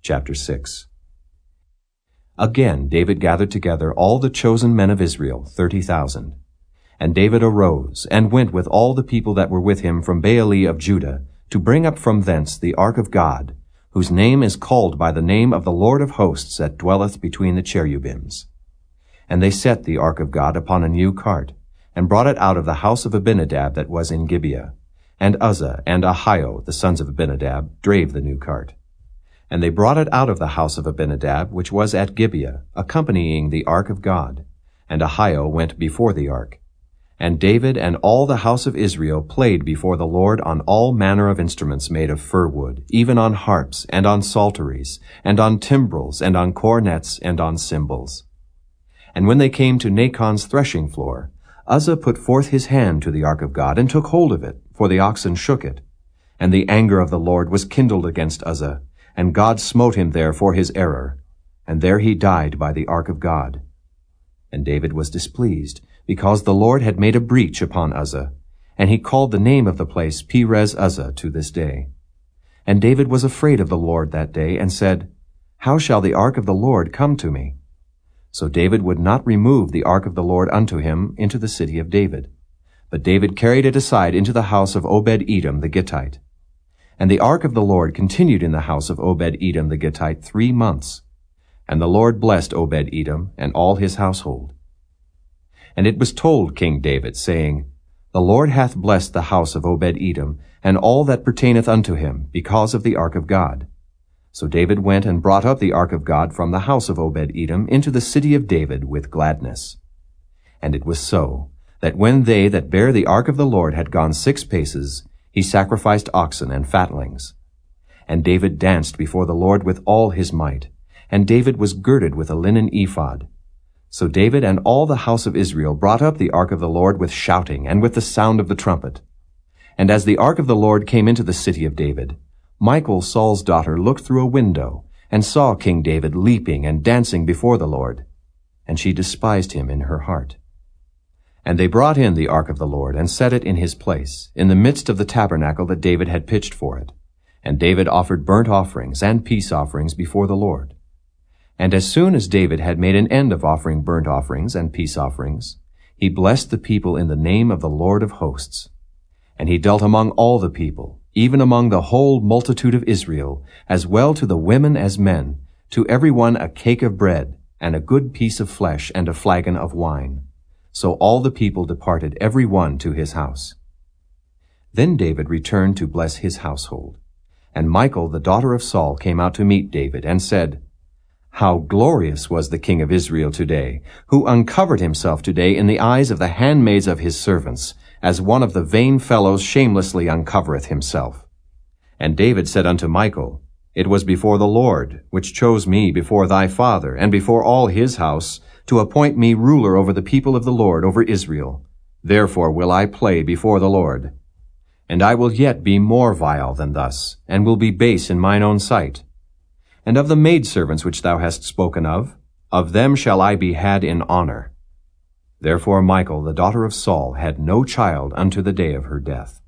Chapter 6. Again David gathered together all the chosen men of Israel, 30,000. And David arose, and went with all the people that were with him from Baale of Judah, to bring up from thence the ark of God, whose name is called by the name of the Lord of hosts that dwelleth between the cherubims. And they set the ark of God upon a new cart, and brought it out of the house of Abinadab that was in Gibeah. And Uzzah and Ahio, the sons of Abinadab, drave the new cart. And they brought it out of the house of Abinadab, which was at Gibeah, accompanying the ark of God. And Ahio went before the ark. And David and all the house of Israel played before the Lord on all manner of instruments made of fir wood, even on harps, and on psalteries, and on timbrels, and on cornets, and on cymbals. And when they came to Nachon's threshing floor, Uzzah put forth his hand to the ark of God, and took hold of it, for the oxen shook it. And the anger of the Lord was kindled against Uzzah, and God smote him there for his error, and there he died by the ark of God. And David was displeased, because the Lord had made a breach upon Uzzah, and he called the name of the place Perez Uzzah to this day. And David was afraid of the Lord that day, and said, How shall the ark of the Lord come to me? So David would not remove the ark of the Lord unto him into the city of David. But David carried it aside into the house of Obed-Edom the Gittite. And the ark of the Lord continued in the house of Obed-Edom the Gittite 3 months. And the Lord blessed Obed-Edom and all his household. And it was told King David, saying, The Lord hath blessed the house of Obed-Edom, and all that pertaineth unto him, because of the ark of God. So David went and brought up the ark of God from the house of Obed-Edom into the city of David with gladness. And it was so, that when they that bare the ark of the Lord had gone 6 paces, he sacrificed oxen and fatlings. And David danced before the Lord with all his might, and David was girded with a linen ephod. So David and all the house of Israel brought up the ark of the Lord with shouting and with the sound of the trumpet. And as the ark of the Lord came into the city of David, Michal, Saul's daughter, looked through a window, and saw King David leaping and dancing before the Lord. And she despised him in her heart. And they brought in the ark of the Lord, and set it in his place, in the midst of the tabernacle that David had pitched for it. And David offered burnt offerings and peace offerings before the Lord. And as soon as David had made an end of offering burnt offerings and peace offerings, he blessed the people in the name of the Lord of hosts. And he dealt among all the people, even among the whole multitude of Israel, as well to the women as men, to every one a cake of bread, and a good piece of flesh, and a flagon of wine. So all the people departed every one to his house. Then David returned to bless his household. And Michal, the daughter of Saul, came out to meet David, and said, How glorious was the king of Israel today, who uncovered himself today in the eyes of the handmaids of his servants, as one of the vain fellows shamelessly uncovereth himself. And David said unto Michal, It was before the Lord, which chose me before thy father, and before all his house, to appoint me ruler over the people of the Lord, over Israel. Therefore will I play before the Lord. And I will yet be more vile than thus, and will be base in mine own sight. And of the maidservants which thou hast spoken of them shall I be had in honor. Therefore Michal, the daughter of Saul, had no child unto the day of her death.